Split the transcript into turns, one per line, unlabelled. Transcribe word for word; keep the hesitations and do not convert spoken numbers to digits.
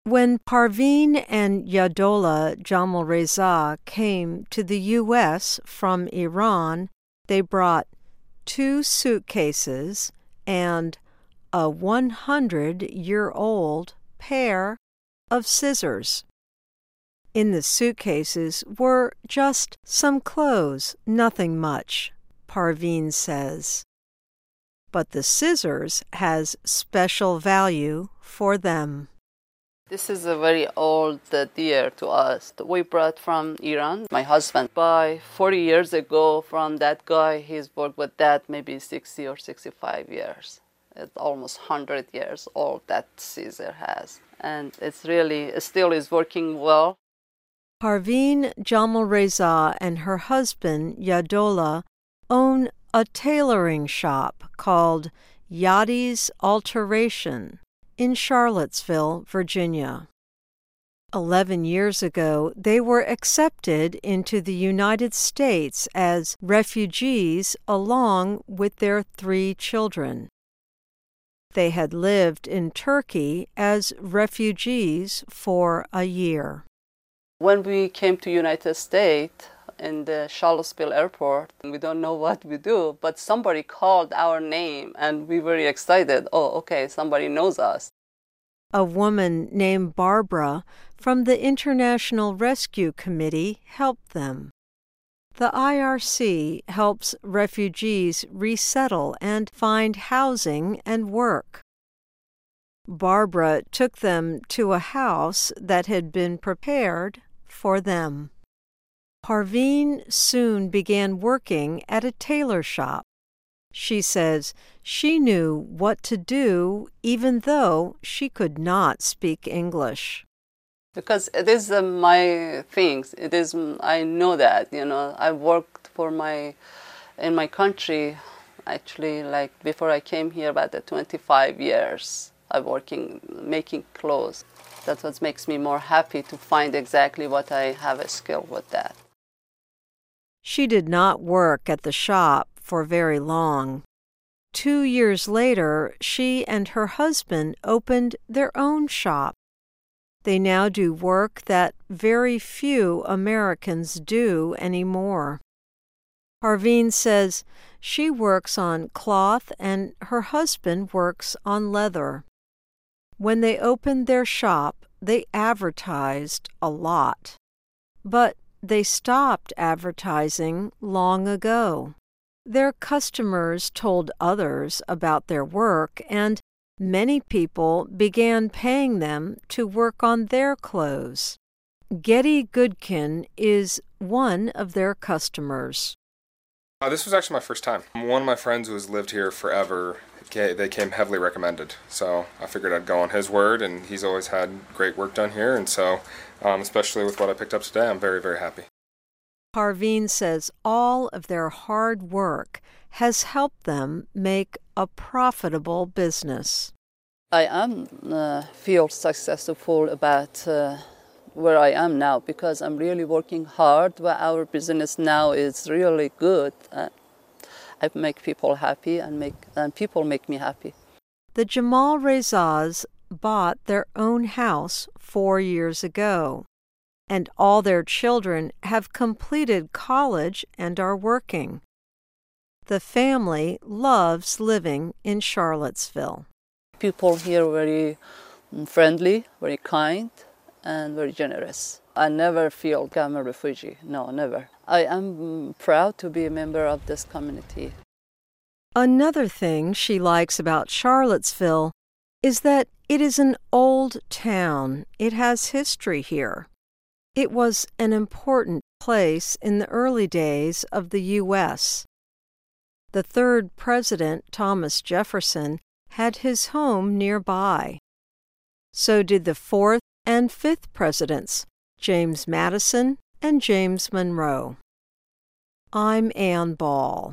When Parveen and Yadola Jamalreza came to the U S from Iran, they brought two suitcases and a one hundred year old pair of scissors. In the suitcases were just some clothes, nothing much, Parveen says. But the scissors has special value for them.
This is a very old uh, deer to us. We brought from Iran. My husband, by forty years ago, from that guy, he's worked with that maybe sixty or sixty-five years. It's almost one hundred years old that scissor has. And it's really, it still is working well.
Parveen Jamalreza and her husband, Yadola, own a tailoring shop called Yadi's Alteration in Charlottesville, Virginia. Eleven years ago, they were accepted into the United States as refugees along with their three children. They had lived in Turkey as refugees for a year.
When we came to United States, in the Charlottesville airport, we don't know what we do, but somebody called our name and we were very excited. Oh, okay, somebody knows us.
A woman named Barbara from the International Rescue Committee helped them. The I R C helps refugees resettle and find housing and work. Barbara took them to a house that had been prepared for them. Parveen soon began working at a tailor shop. She says she knew what to do even though she could not speak English.
Because it is uh, my things. It is, I know that, you know, I worked for my, in my country, actually, like before I came here, about the twenty-five years, I'm working, making clothes. That's what makes me more happy to find exactly what I have a skill with that.
She did not work at the shop for very long. Two years later, she and her husband opened their own shop. They now do work that very few Americans do anymore. Parveen says she works on cloth and her husband works on leather. When they opened their shop, they advertised a lot. But they stopped advertising long ago. Their customers told others about their work, and many people began paying them to work on their clothes. Getty Goodkin is one of their customers.
Uh, this was actually my first time. One of my friends who has lived here forever, they came heavily recommended. So I figured I'd go on his word, and he's always had great work done here. And so, um, especially with what I picked up today, I'm very, very happy.
Parveen says all of their hard work has helped them make a profitable business.
I am uh, feel successful about uh, where I am now because I'm really working hard. But our business now is really good. Uh, I make people happy and make and people make me happy.
The Jamalrezas bought their own house four years ago, and all their children have completed college and are working. The family loves living in Charlottesville.
People here are very friendly, very kind, and very generous. I never feel I'm a refugee. No, never. I am proud to be a member of this community.
Another thing she likes about Charlottesville is that it is an old town. It has history here. It was an important place in the early days of the U S The third president, Thomas Jefferson, had his home nearby. So did the fourth and fifth presidents, James Madison and James Monroe. I'm Ann Ball.